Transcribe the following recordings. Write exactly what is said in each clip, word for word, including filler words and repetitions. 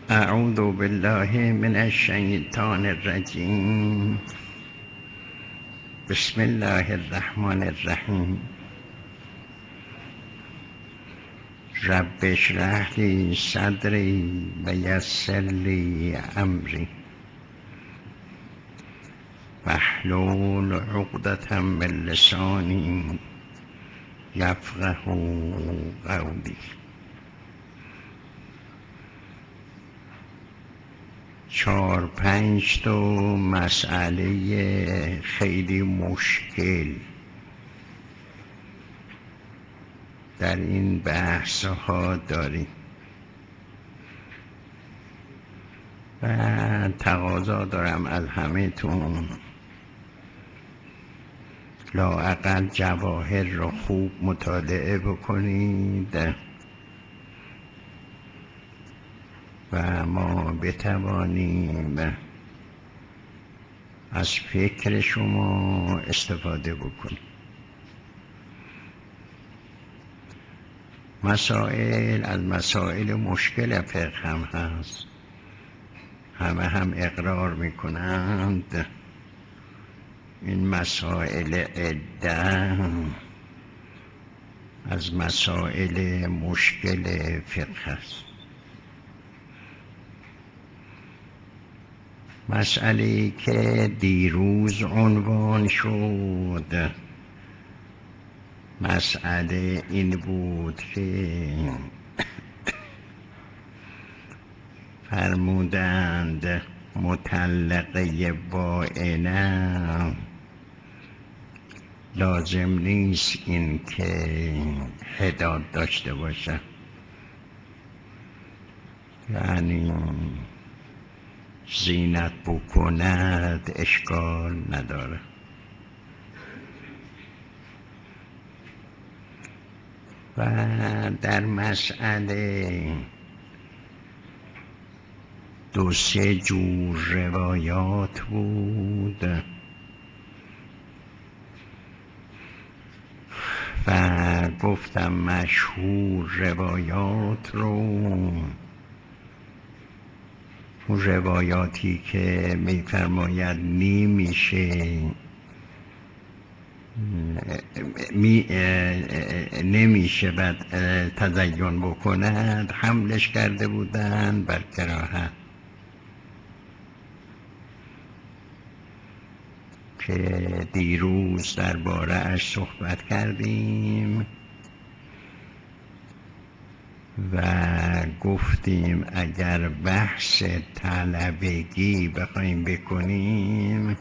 اعوذ بالله من الشیطان الرجیم. بسم الله الرحمن الرحیم. رب اشرح لی صدری و یسر لی امری واحلل عقدة من لسانی یفقهوا قولی. چهار پنج تا مسئله خیلی مشکل در این بحث ها داریم و تقاضا دارم از همه‌تون لااقل جواهر را خوب مطالعه بکنید و ما بتوانیم از فکر شما استفاده بکنیم. مسائل از مسائل مشکل فقه هم هست، همه هم اقرار میکنند این مسائل عده از مسائل مشکل فقه است. مسئله که دیروز عنوان شد مسئله این بود که فرمودند مطلقه بائنه لازم نیست این که حداد داشته باشه، یعنی زینت بکند اشکال نداره. و در مسئله دو سه جور روایات بود و گفتم مشهور روایات رو، اون روایاتی که میفرماید نمیشه می نمیشه بعد تزیین بکند، حملش کرده بودند بر کراهت، که دیروز درباره اش صحبت کردیم و گفتیم اگر بحث طلبگی بخوایم بکنیم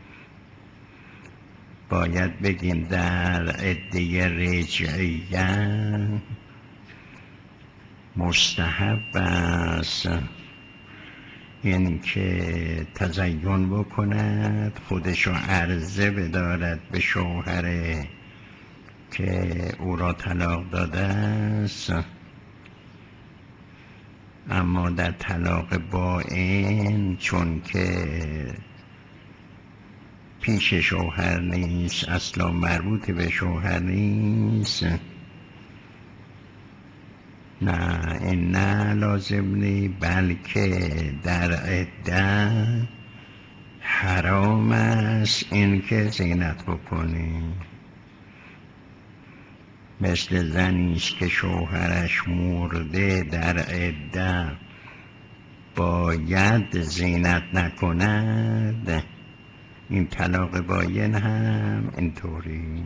باید بگیم در عده رجعیه مستحب است این که تزیین بکند، خودشو عرضه بدارد به شوهره که او را طلاق داده است. اما در طلاق بائن چون که پیش شوهر نیست، اصلا مربوط به شوهر نیست، نه این نه لازم نی، بلکه در عده حرام است این که زینت بکنی. مثل زنیست که شوهرش مرده در عده باید زینت نکند، این طلاق باین هم اینطوری.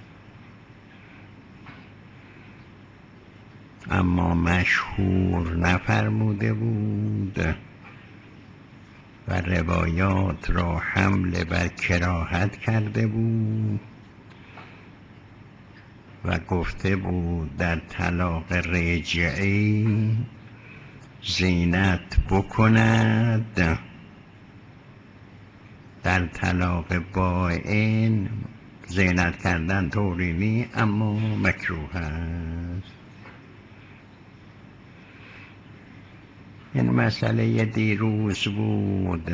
اما مشهور نفرموده بود و روایات را حمل بر کراهت کرده بود و گفته بود در طلاق رجعی زینت بکند، در طلاق بائن زینت کردن طوری نی اما مکروه است. این مسئله دیروز بود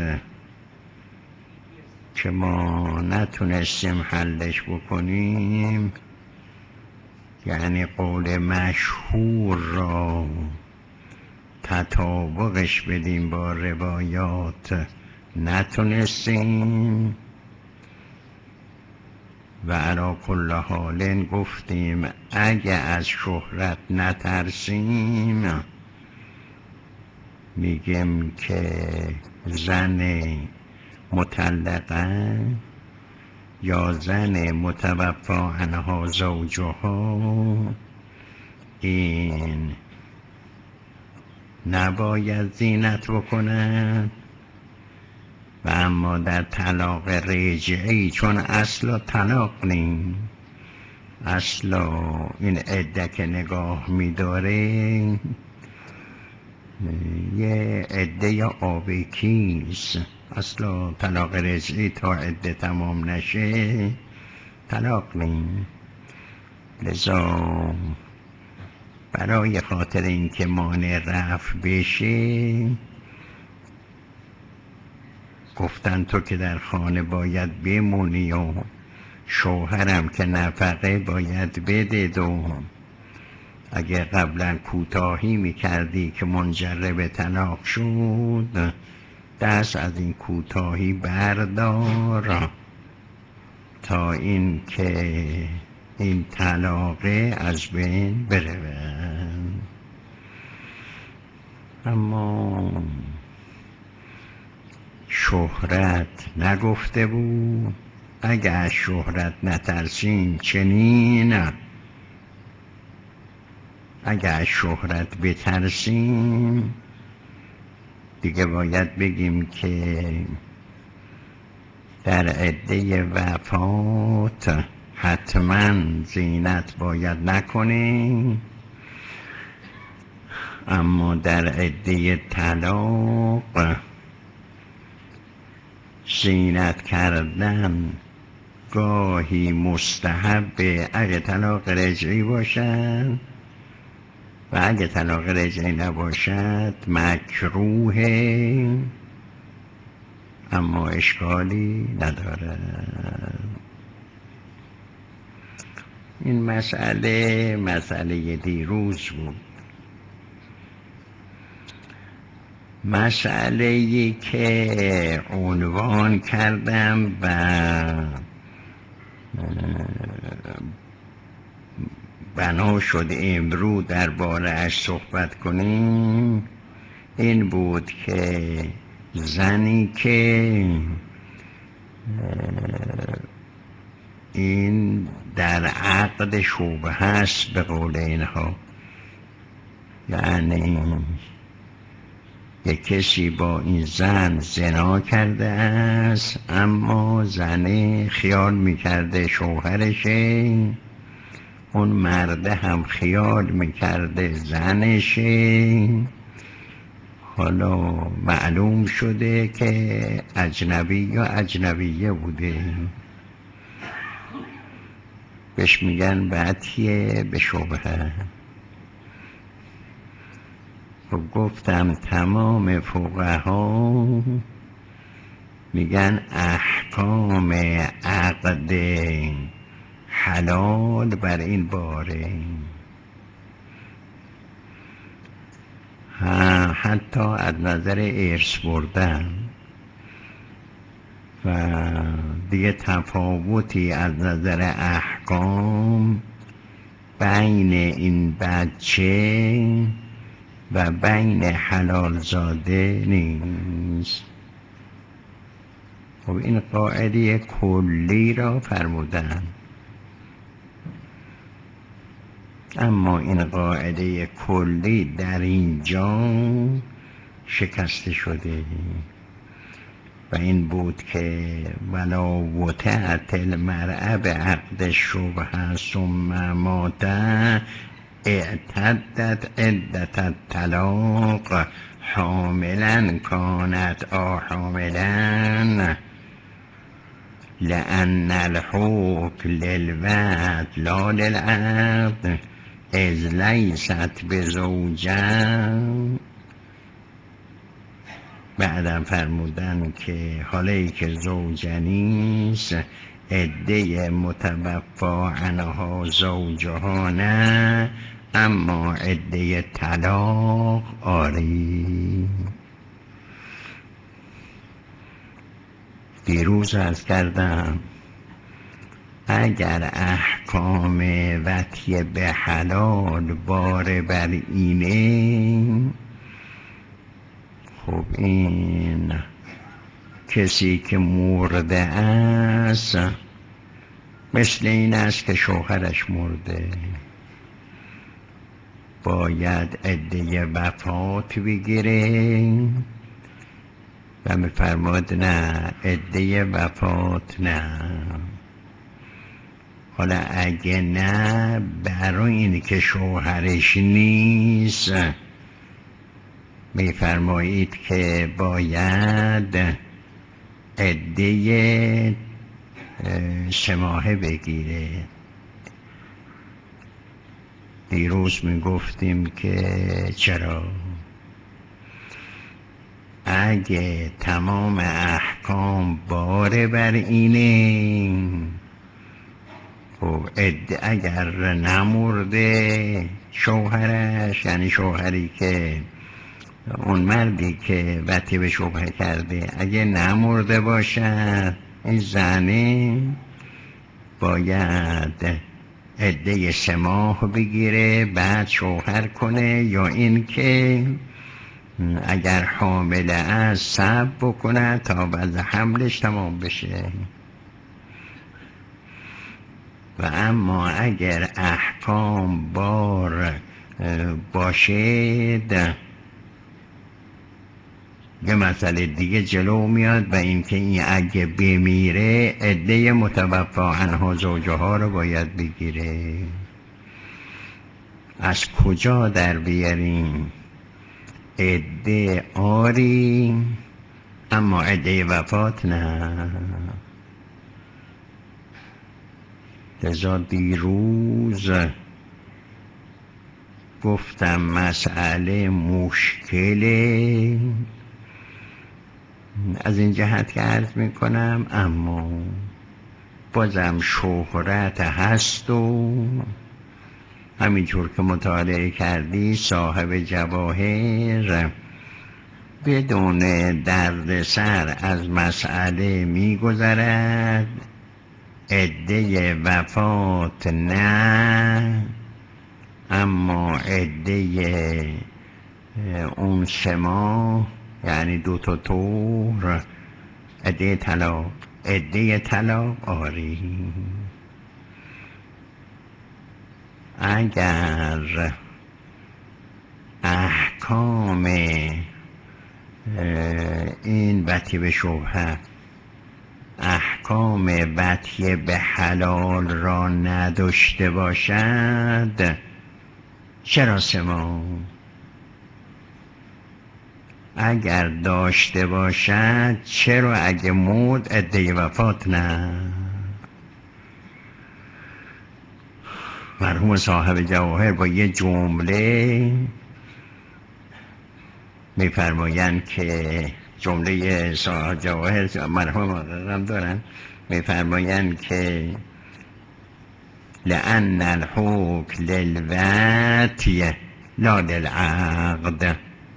که ما نتونستیم حلش بکنیم، یعنی قول مشهور را تطابقش بدیم با روایات نتونستیم و علی کل حال گفتیم اگه از شهرت نترسیم میگیم که زن مطلقه یا زن متوفا عنها زوجها این نباید زینت بکنن و اما در طلاق رجعی چون اصلا طلاق نیم اصلا این عده که نگاه میداره یه عده یا آبکیست اصلا طلاق رجعی تا عده تمام نشه طلاق نیم. لذا برای خاطر اینکه مانع رفع بشه گفتن تو که در خانه باید بمونی و شوهرم که نفقه باید بده دو اگه قبلا کوتاهی میکردی که منجر به طلاق شد دست از این کوتاهی بردار تا این که این طلاقه از بین برود. اما شهرت نگفته بود اگه از شهرت نترسیم چنین اگه از شهرت بترسیم دیگه باید بگیم که در عده وفات حتما زینت باید نکنیم اما در عده طلاق زینت کردن گاهی مستحبه اگه طلاق رجعی باشد و اگه طلاق رجعی نباشد مکروهه اما اشکالی ندارد. این مسئله مسئله دیروز بود. مسئله ای که عنوان کردم و بنا شد امروز درباره اش صحبت کنیم این بود که زنی که این در عقد شبهه هست به قول اینها، یعنی یک کسی با این زن زنا کرده است اما زنه خیال میکرده شوهرشه، اون مرده هم خیال میکرده زنشه، حالا معلوم شده که اجنبی یا اجنبیه بوده، بهش میگن بعتیه به شبهه. خب گفتم تمام فقها میگن احکام عقد حلال بر این باره، حتی از نظر ارث بردن و دیگه تفاوتی از نظر احکام بین این بچه و بین حلال زاده نیست. خب این قاعده کلی را فرمودن، اما این قاعده کلی در اینجا شکسته شده و این بود که ولا وطعت المرأة به عقد شبهه ثم مات اعتدت عدت الطلاق حاملا کانت آ حاملا لأن الحکم للوعد لا للعقد اذ لیست بزوجه. بعدم فرمودن که حالی که زوجه نیست عده متوفا عنها زوجها نه اما عده طلاق آری. دیروز عرض کردم اگر احکام وطی به حلال بار بر اینه، خب این کسی که مرده است مثل این است که شوهرش مرده، باید عده وفات بگیره و میفرماد نه عده وفات نه. حالا اگه نه برای این که شوهرش نیست میفرمایید که باید عده سه ماهه بگیره. دیروز میگفتیم که چرا اگه تمام احکام باره بر اینه، خب اگر نمرده شوهرش، یعنی شوهری که اون مردی که وطی به شبهه کرده اگه نمرده باشد، این زنه باید عده سه ماه بگیره بعد شوهر کنه، یا این که اگر حامله است صبر بکنه تا بعد حملش تمام بشه. و اما اگر احکام بار باشد یه مسئله دیگه جلو میاد و اینکه این اگه بمیره عده متوفا عنها زوجها رو باید بگیره. از کجا در بیاریم؟ عده آری اما عده وفات نه. لذا دیروز گفتم مسئله مشکله از این جهت که عرض میکنم، اما بازم شهرت هست و همینجور که مطالعه کردی صاحب جواهر بدون درد سر از مسئله میگذرد. عده وفات نه، اما عده اون سه ماه یعنی دو تا طور عده طلاق عده طلاق آری. اگر احکام این وطی به شبهه احکام وطی به حلال را نداشته باشد، چرا سه ماه؟ اگر داشته باشد چرا اگه مرد عده وفات نه؟ مرحوم صاحب جواهر با یه جمله میفرمایند که جمله صاحب جواهر مرحوم هم دارن، میفرمایند که لأن الحکم للوطی لا للعقد.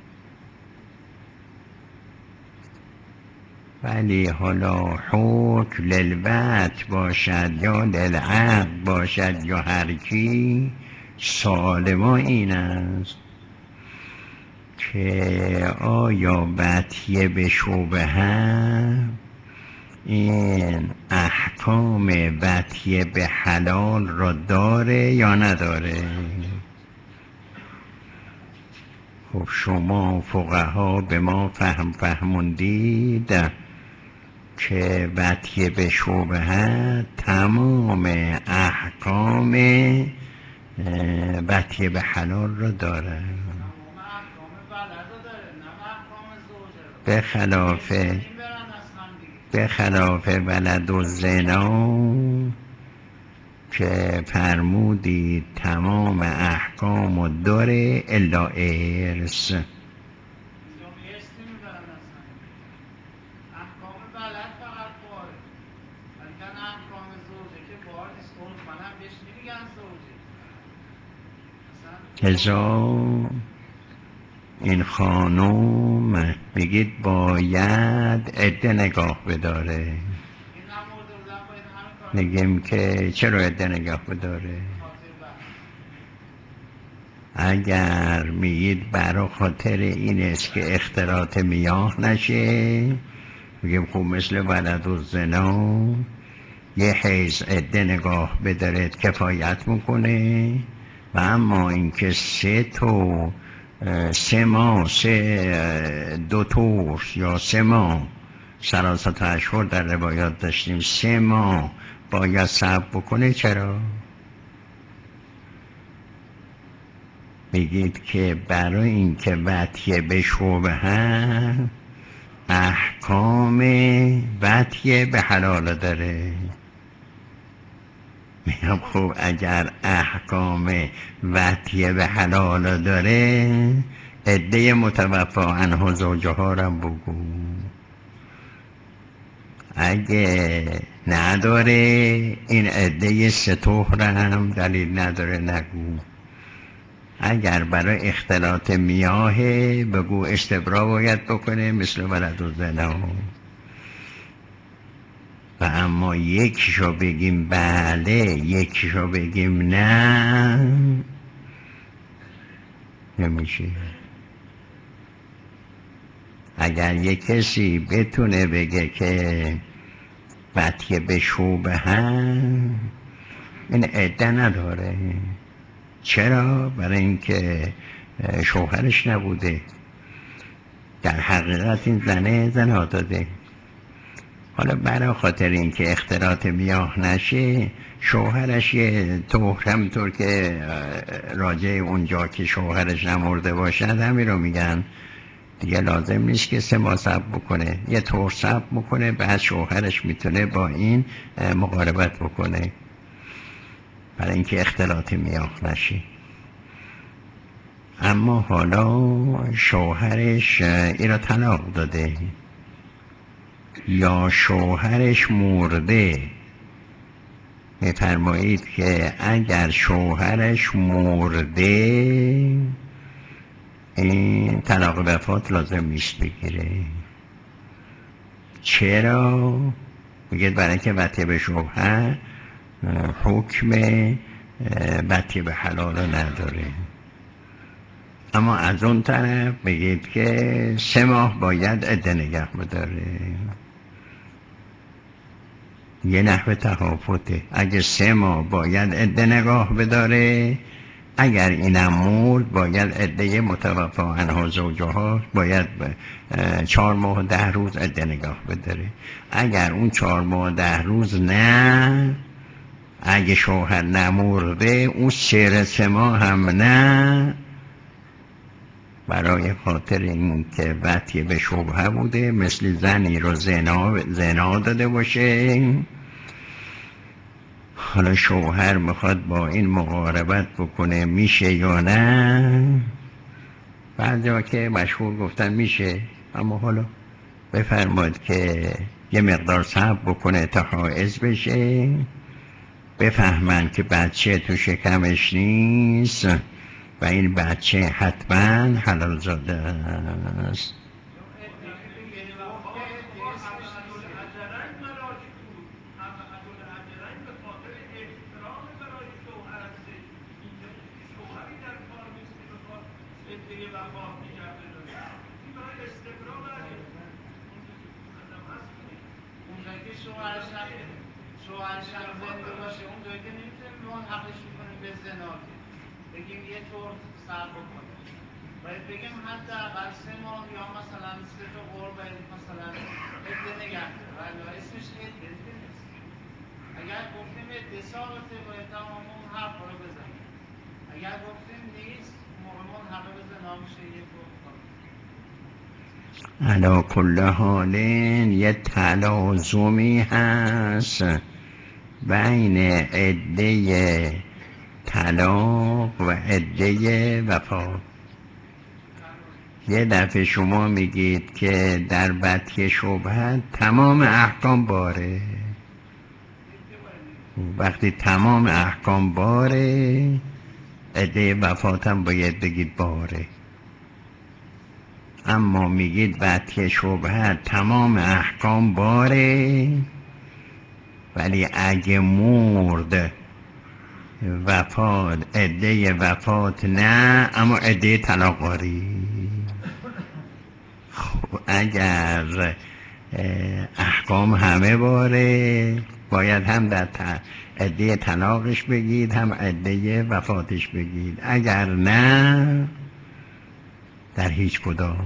ولی حالا حکم للوطی باشد یا للعقد باشد یا هر کی، سالما این است که آیا وطی به شبهه این احکام وطی به حلال را داره یا نداره؟ خب شما فقها به ما فهم فهموندید که وطی به شبهه تمام احکام وطی به حلال را داره، به خلاف به خلاف ولد و زنا که فرمودید تمام احکام داره الا ارث. هزار این خانوم میگید باید عده نگاه بداره. میگیم که چرا عده نگاه بداره؟ اگر میگید برای خاطر این است که اختلاط میاه نشه، میگیم خوب مثل ولد و زنا یه حیز عده نگاه بدارد کفایت میکنه. و اما اینکه سه تو سه ماه سه دو طور یا سه ماه سلاست اشهر در روایات داشتیم، سه ماه باید صبر بکنه. چرا؟ میگید که برای اینکه وطیه به شبهه احکام وطیه به حلال داره. میگم خب اگر احکام وطیه به حلال داره، عده متوفا عنه زوجه ها رو بگو. اگه نداره این عده سطوح هم دلیل نداره نگو. اگر برای اختلاط میاهه بگو استبرا باید بکنه مثل ولد و زنا. و اما یکیشو بگیم بله یکیشو بگیم نه نمیشه. اگر یک کسی بتونه بگه که وطیه به شوبه هم این عده نداره. چرا؟ برای اینکه شوهرش نبوده، در حقیقت این زنه زنا داده. حالا برای خاطر اینکه اختلاط میاه نشه، شوهرش یه طور همطور که راجع اونجا که شوهرش نمرده باشد همین رو میگن دیگه، لازم نیست که سه ماه صبر بکنه، یه طور صبر بکنه بعد شوهرش میتونه با این مقاربت بکنه برای اینکه اختلاط میاه نشه. اما حالا شوهرش این رو طلاق داده یا شوهرش مرده، میفرمایید که اگر شوهرش مرده این طلاق وفات لازم نیست بگیره. چرا؟ میگید برای که وطیه به شبهه حکم وطیه به حلال نداره. اما از اون طرف بگید که سه ماه باید عده نگه بداره. یه نحوه تفاوته. اگه سه ماه باید عده نگاه بداره، اگر اینم مرد باید عده متوفا عنها زوجه ها باید چهار ماه ده روز عده نگاه بداره. اگر اون چهار ماه ده روز نه، اگه شوهر نمرده اون سیر سه ماه هم نه، برای خاطر این که وطیه به شبهه بوده، مثل زنی رو زنا, زنا داده باشه. حالا شوهر میخواد با این مقاربت بکنه میشه یا نه؟ بعضیا که مشهور گفتن میشه، اما حالا بفرماید که یه مقدار صبر بکنه تا حائض بشه، بفهمن که بچه تو شکمش نیست و این بچه حتما حلال زاده است. ادعای وفات نگه بداره این برای استبرا برده مقدم هست دیگه. اونجا که شوهرش هم شوهرش هم زنده باشه اونجا که نمیتونیم ملحقش بکنیم به زنا که بگیم یه طور صبر بکنه، باید بگیم حداقل سه ماه یا مثلا سه تا قرب باید مثلا عده نگه داره، ولی اسمش عده دیگه نیست. اگر گفتیم عده ثابته باید تمام اون حرفا رو بزنیم، اگر گفتیم نیست اون موقع ملحق به زنا میشه یه طور خالص. علا کل حال یه تلازمی هست بین عده طلاق و عده وفات. یه دفعه شما میگید که در وطیه شبهه تمام احکام باره، وقتی تمام احکام باره عده وفاتم باید بگید باره. اما میگید وطی شبهت تمام احکام باره، ولی اگه مرد وفات عده وفات نه، اما عده طلاق باری. خب اگر احکام همه باره، باید هم در عده طلاقش بگید هم عده وفاتش بگید. اگر نه در هیچ کدام،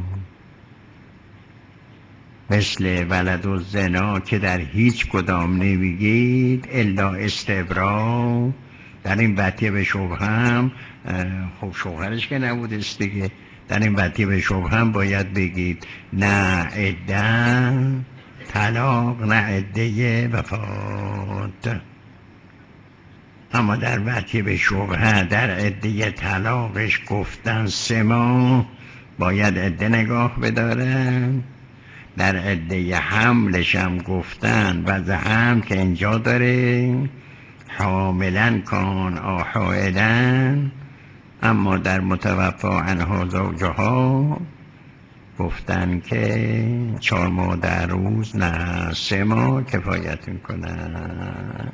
مثل ولد و زنا که در هیچ کدام نمیگید الا استبرا. در این وطیه به شبه هم خب شوهرش که نبودست دیگه، در این وطیه به شبه هم باید بگید نه عده طلاق نه عده وفات. اما در وطیه به شبه در عده طلاقش گفتن سه ماه، باید عده نگاه بدارن. در عده حملش هم گفتن وضع هم که اینجا داره حاملن کان آحائلن، اما در متوفا عنها زوجها گفتن که چهار ماه در روز نه سه ماه کفایت میکنن.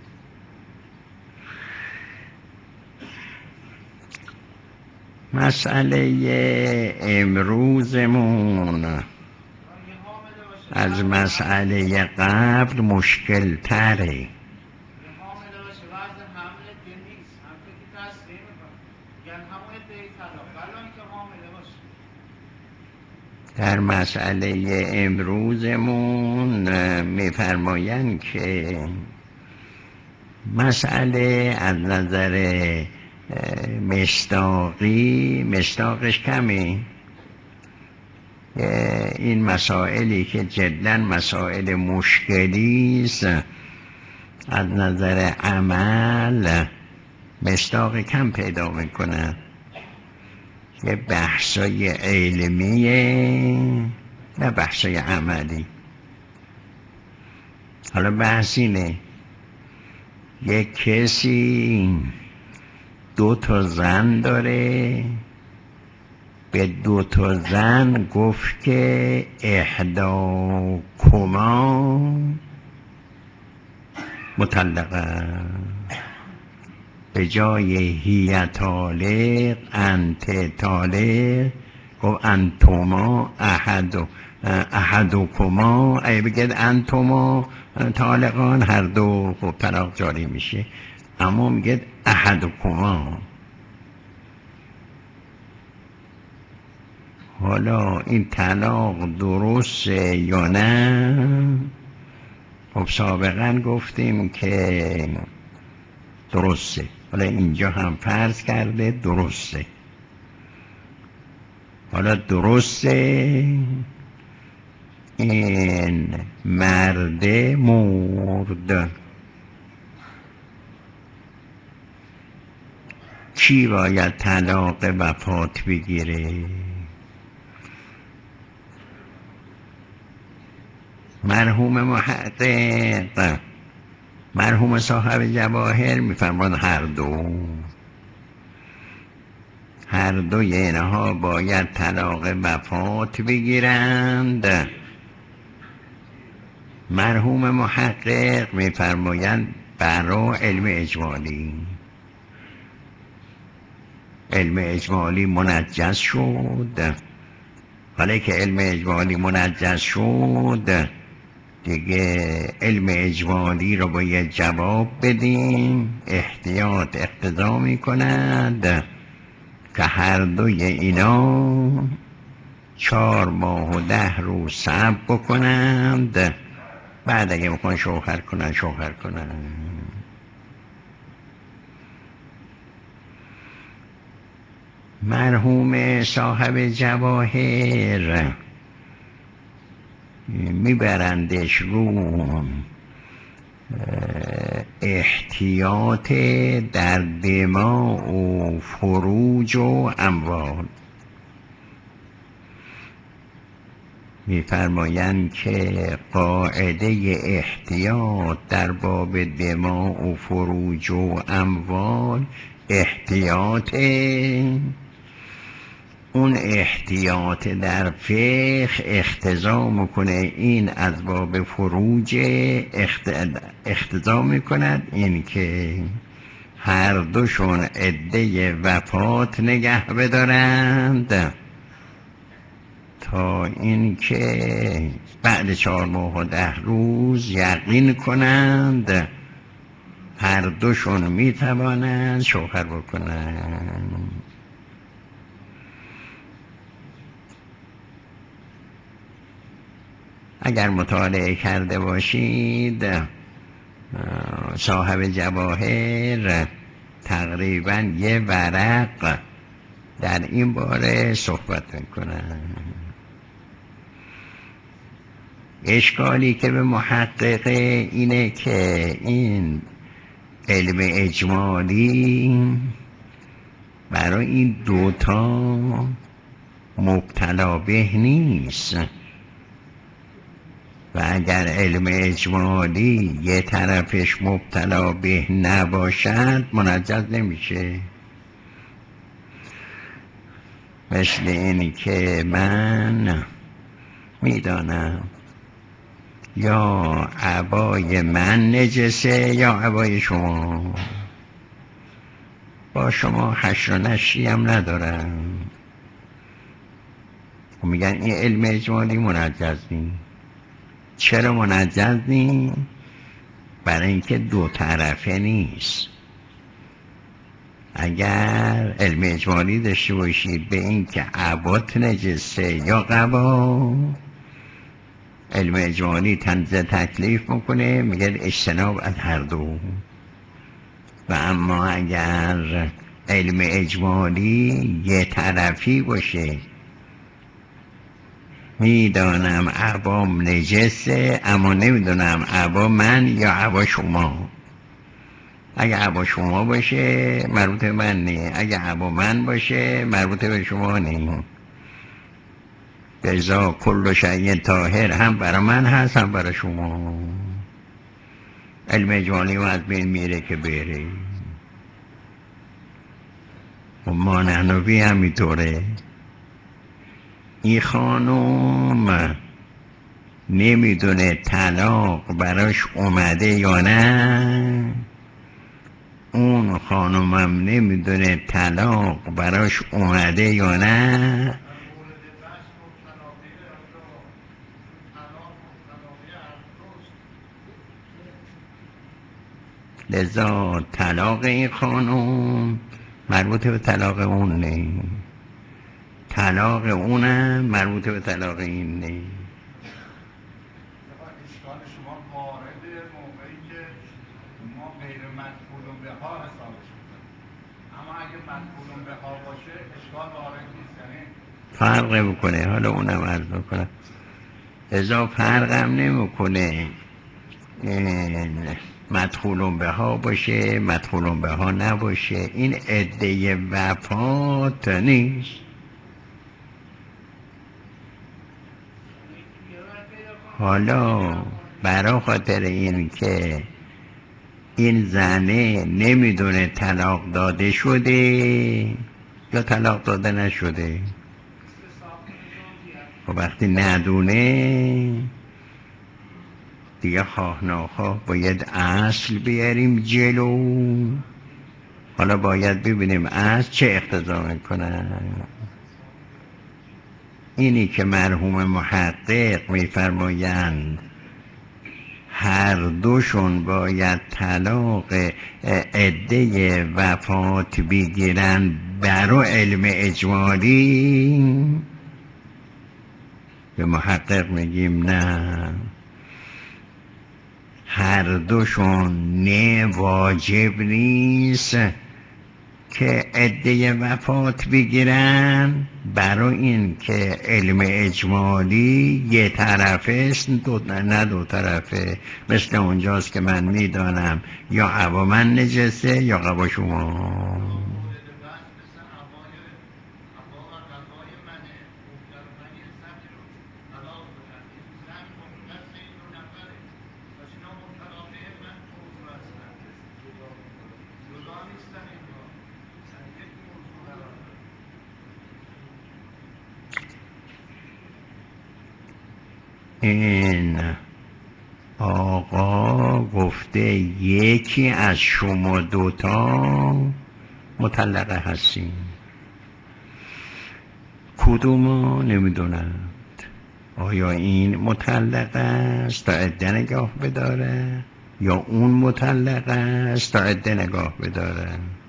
مسئله امروزمون از مسئله قبل مشکل تره. در مسئله امروزمون میفرمایند که مسئله از نظر مصداقی مصداقش کمی، این مسائلی که جدا مسائل مشکلی است از نظر عمل مصداق کم پیدا میکنه. یه بحثای علمیه نه بحثای عملی. حالا بحث اینه یک کسی دو تا زن داره، به دو تا زن گفت که احدا کما مطلقه، به جای هی طالق انت طالق گفت انتما احد احد کما. ای بگید انتما طالقان هر دو خب طلاق جاری میشه، اما میگید احد کما. حالا این طلاق درسته یا نه؟ خب سابقا گفتیم که درسته، حالا اینجا هم فرض کرده درسته. حالا درسته این مرده مرد، کی باید طلاق وفات بگیره؟ مرحوم محقق مرحوم صاحب جواهر میفرمان هر دو هر دوی اینها باید طلاق وفات بگیرند. مرحوم محقق میفرمایند برای علم اجمالی، علم اجمالی منجز شد. حالا که علم اجمالی منجز شد دیگه علم اجمالی رو باید جواب بدیم. احتیاط اقتضا میکند که هر دوی اینا چهار ماه و ده روز صبر بکنند، بعد اگه میخوان شوهر کنن شوهر کنن. مرحوم صاحب جواهر میبرندش رو احتیاط در دماء و فروج و اموال. میفرمایند که قاعده احتیاط در باب دماء و فروج و اموال احتیاط، اون احتیاط در فقه اقتضا میکنه این از باب فروج اقتضا میکند این که هر دوشون عده وفات نگه بدارند تا اینکه بعد چهار ماه و ده روز یقین کنند هر دوشون میتوانند شوهر بکنند. اگر مطالعه کرده باشید صاحب جواهر تقریبا یه ورق در این باره صحبت میکنن. اشکالی که به محقق اینه که این علم اجمالی برای این دوتا مبتلا به نیست و اگر علم اجمالی یه طرفش مبتلا به نباشد منجز نمیشه. مثل اینی که من میدانم یا عبای من نجسه یا عبای شما، با شما حشر و نشری هم ندارم و میگن این علم اجمالی منجز نیست. چرا منجز نیست؟ برای اینکه دو طرفه نیست. اگر علم اجمالی داشته باشید به اینکه عبات نجسه یا قبا، علم اجمالی تنزیه تکلیف میکنه میگه اجتناب از هر دو. و اما اگر علم اجمالی یه طرفی باشه میدانم عبام نجسه اما نمیدونم عبا من یا عبا شما، اگه عبا شما باشه مربوط به من نه، اگه عبا من باشه مربوط به شما نه. لذا کل شیء طاهر هم برای من هست هم برای شما. علم اجمالی از بین میره که بره. و ما نحنوی همینطوره. این خانم نمیدونه طلاق براش اومده یا نه، اون خانومم نمیدونه طلاق براش اومده یا نه. لذا طلاق این خانوم مربوط به طلاق اون نه، طلاق اونم مربوط به طلاق این نه. اشکال شما وارد موقعی که ما غیر مدخول به ها حسابش میکنیم، اما اگه مدخول به ها باشه اشکال وارد نیست. یعنی فرق میکنه. حالا اونم عرض میکنم لذا فرقم نمیکنه مدخول به ها باشه مدخول به ها نباشه، این عده وفات نیست. حالا برای خاطر این که این زنه نمیدونه طلاق داده شده یا طلاق داده نشده، و وقتی ندونه دیگه خواه ناخواه باید اصل بیاریم جلو. حالا باید ببینیم اصل چه اقتضا میکنه. اینی که مرحوم محقق میفرمایند هر دوشون باید طلاق عده وفات بگیرن برای علم اجمالی، به محقق میگیم نه، هر دوشون نه واجب نیست که عده وفات بگیرن، برای این که علم اجمالی یه طرفه است دو نه دو طرفه. مثل اونجاست که من میدانم یا عبا من نجسه یا عبا شما. جدا نیستن اینها. این آقا گفته یکی از شما دوتا مطلقه هستیم، کدومو نمیدونند. آیا این مطلقه است تا عده نگاه بداره یا اون مطلقه است تا عده نگاه بداره؟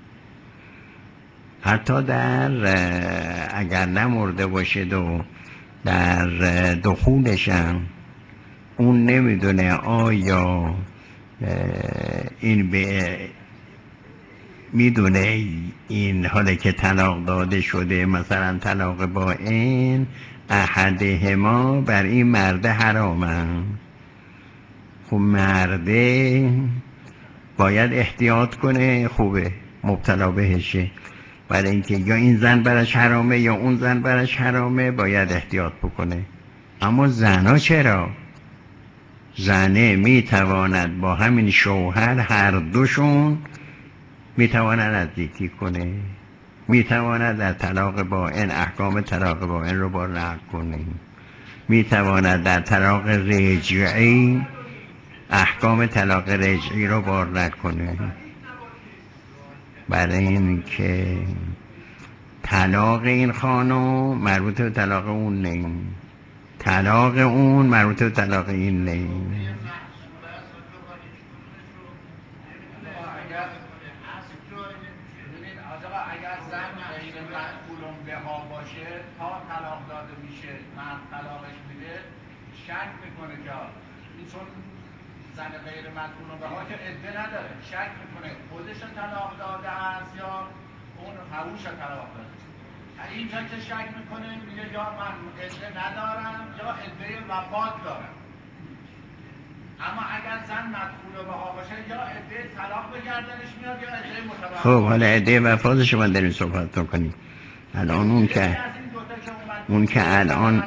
حتی در اگر نمرده باشد و در دخولشم اون نمیدونه آیا این به میدونه این حالا که طلاق داده شده مثلا طلاق با این احدهما بر این مرده حرامه. خب مرده باید احتیاط کنه، خوبه مبتلا بهشه، برای اینکه یا این زن برش حرامه یا اون زن برش حرامه، باید احتیاط بکنه. اما زنا چرا؟ زنه میتواند با همین شوهر هر دوشون میتواند نزدیکی کنه، میتواند در طلاق بائن احکام طلاق بائن رو با رعایت کنه، میتواند در طلاق رجعی احکام طلاق رجعی رو با رعایت کنه. برای این که طلاق این خانم مربوط به طلاق اون نیم، طلاق اون مربوط به طلاق این نیم. اگر زن غیر مقبولون به ها باشه تا طلاق داده میشه مرد طلاقش میده، شک میکنه که چون زن غیر مقبولون به ها که عده نداره، شک میکنه خودش طلاق داده است یا اون حووش طلاق داده. اینجا که شک میکنه میگه یا من عده ندارم یا عده وفات دارم. اما اگر زن مدخول به ها باشه یا عده طلاق به گردنش میاد یا عده متوفا. خب حالا عده وفاتش من داریم صحبت میکنیم. الان اون که اون که الان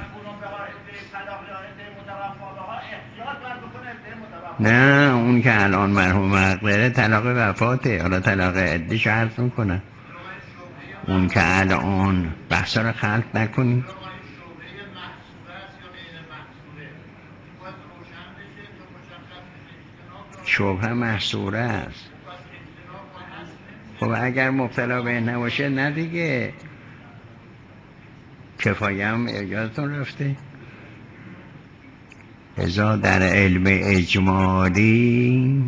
نه اون که الان مرحوم مقبره طلاق وفاته، حالا طلاق عده شرط میکنه. اون که الان بحثا رو خلق نکنیم. شبهه محصوره است. خب اگر مبتلا به نباشه نه دیگه، کفایه هم یادتون رفته. ازا در علم اجمالی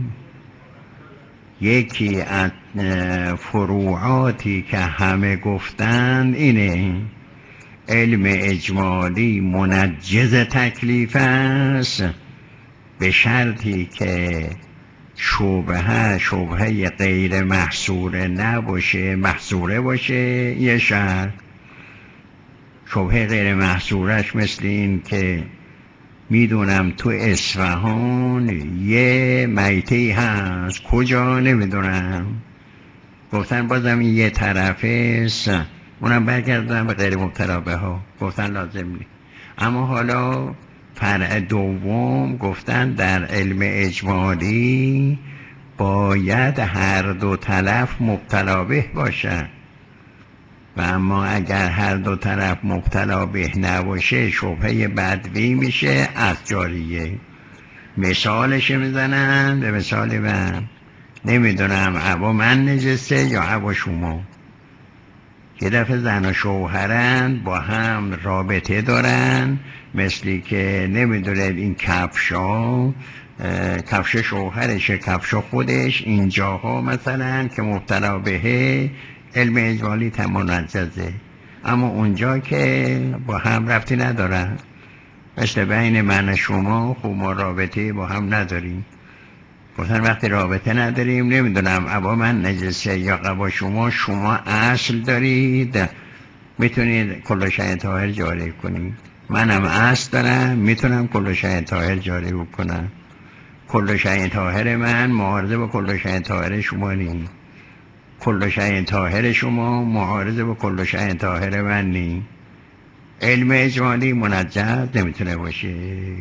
یکی از فروعاتی که همه گفتند اینه، علم اجمالی منجز تکلیف است به شرطی که شبهه شبهه غیر محصوره نباشه، محصوره باشه. یه شرط شبهه غیر محصورش مثل این که میدونم تو اصفهان یه میتی هست، کجا نمیدونم، گفتن بازم یه طرفه است، اونم برگردن به غیر مبتلا به ها، گفتن لازم نیست. اما حالا فرع دوم گفتن در علم اجمالی باید هر دو طرف مبتلا به باشن و اما اگر هر دو طرف مبتلا به نباشه شبهه بدوی میشه از جاریه. مثالش میزنن به مثال من، نمیدونم عبا من نجسته یا عبا شما. یه دفعه زن و شوهرن با هم رابطه دارن، مثلی که نمیدونید این کفشا کفش شوهرشه کفش خودش، اینجاها مثلا که مبتلا بهه علم اجمالی منجزه، اما اونجا که با هم ربطی ندارن، مثل بین من و شما خب ما رابطه با هم نداریم. گفتن وقتی رابطه نداریم نمیدونم عبا من نجسه یا عبا شما، شما اصل دارید میتونید کل شیء طاهر جاری کنید، منم اصل دارم میتونم کل شیء طاهر جاری بکنم. کل شیء طاهر من معارضه با کل شیء طاهر شما نیست، کل شیء طاهر شما معارضه با کل شیء طاهر من نیست. علم اجمالی منجز نمیتونه باشه.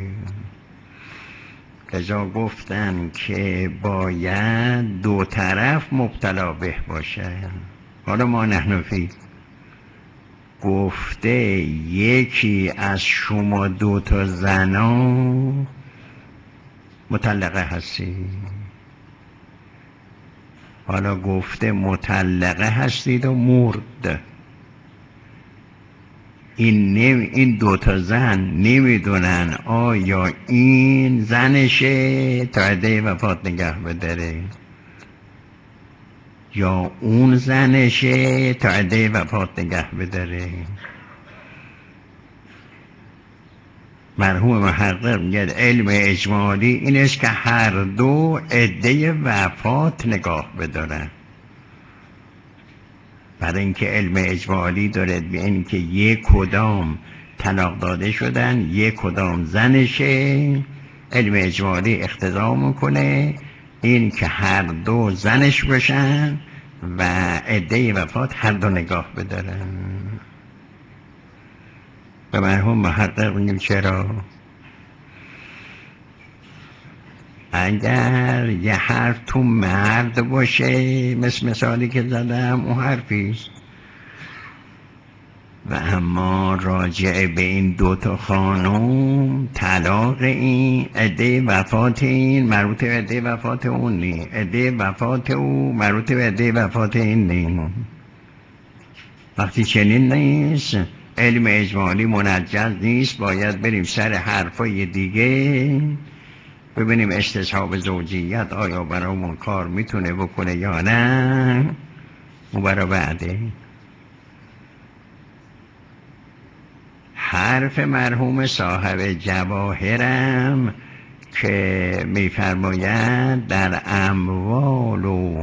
لذا گفتن که باید دو طرف مبتلا به باشه. حالا ما نحنفی گفته یکی از شما دو تا زنا مطلقه هستی. حالا گفته مطلقه هستید و مرد. این نمی این دو تا زن نمیدونن آیا این زنشه تا عده وفات نگه بداره یا اون زنشه تا عده وفات نگه بداره. مرحوم محقق میگه علم اجمالی این است که هر دو عده وفات نگاه بدارن. برای اینکه علم اجمالی داره به اینکه یک کدام طلاق داده شدن یک کدام زنشه، علم اجمالی اقتضا میکنه این که هر دو زنش باشن و عده وفات هر دو نگاه بدارن. به مرحوم محقق میگیم چرا؟ اگر یه حرف تو مرد باشه مثل مثالی که زدم اون حرفیست، و اما راجع به این دوتا خانم طلاق این عده وفات این مربوط به عده وفات اون نی، عده وفات او مربوط به عده وفات این نی. وقتی چنین نیست علم اجمالی منجز نیست، باید بریم سر حرفای دیگه ببینیم استصحاب زوجیت آیا برامون کار میتونه بکنه یا نه. اون برا بعده. حرف مرحوم صاحب جواهرم که میفرماید در اموال و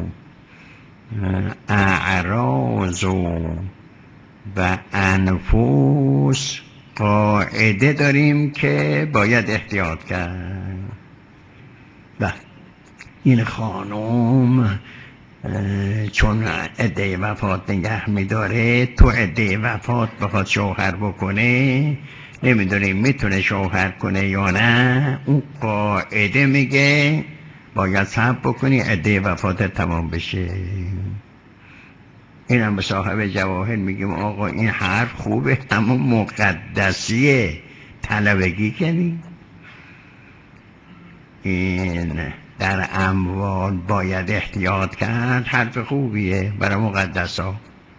اعراض و و انفس قاعده داریم که باید احتیاط کرد. و این خانم چون عده وفات نگه میداره تو عده وفات بخواد شوهر بکنه نمیدونیم میتونه شوهر کنه یا نه. اون قاعده میگه باید صبر بکنی عده وفات تمام بشه. این هم به صاحب جواهر میگیم آقا این حرف خوبه اما مقدسیه، طلبگی کنی. این در اموال باید احتیاط کرد حرف خوبیه برای مقدسا،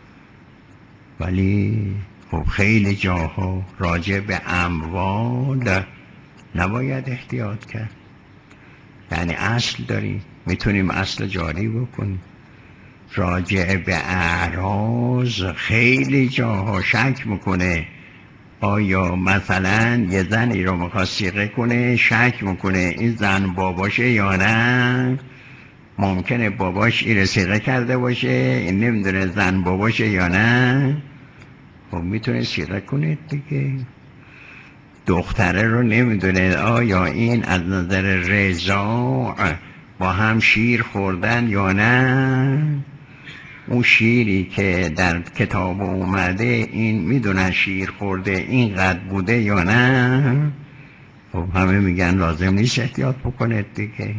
ولی خب خیلی جاها راجع به اموال نباید احتیاط کرد. یعنی اصل داریم میتونیم اصل جاری بکنیم. راجع به اعراض خیلی جاها شک میکنه آیا مثلا یه زنی رو میخواد صیغه کنه شک میکنه این زن باباشه یا نه. ممکنه باباش این صیغه کرده باشه این نمیدونه زن باباشه یا نه. خب میتونه صیغه کنه دیگه. دختره رو نمیدونه آیا این از نظر رضاع با هم شیر خوردن یا نه. اون شیری که در کتاب اومده این میدونن شیر خورده این قد بوده یا نه. خب همه میگن لازم نیست احتیاط بکنه دیگه.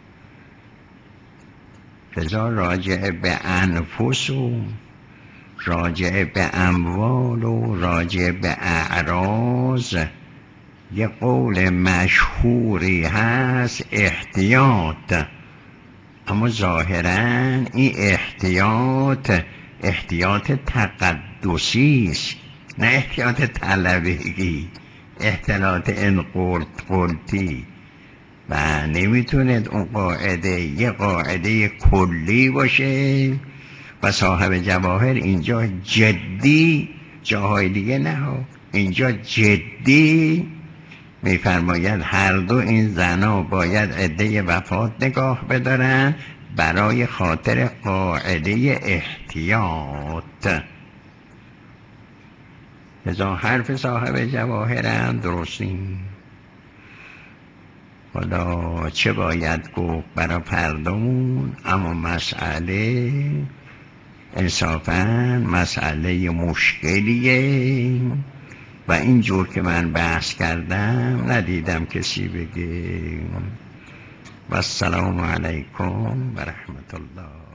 لذا راجع به انفس و راجع به اموال و راجع به اعراض یه قول مشهوری هست احتیاط، اما ظاهراً این احتیاط احتیاط تقدسی است نه احتیاط طلبگی، احتیاط ان قلت قلتی. و نمیتونه اون قاعده یه قاعده کلی باشه. و صاحب جواهر اینجا جدی، جاهای دیگه نه ها، اینجا جدی میفرماید هر دو این زنا باید عده وفات نگاه بدارن برای خاطر قاعده احتیاط. لذا حرف صاحب جواهرم درست نیست. حالا چه باید گفت برای پردمون، اما مسئله انصافاً مسئله مشکلیه و اینجور که من بحث کردم ندیدم کسی بگه. و السلام علیکم و رحمت الله.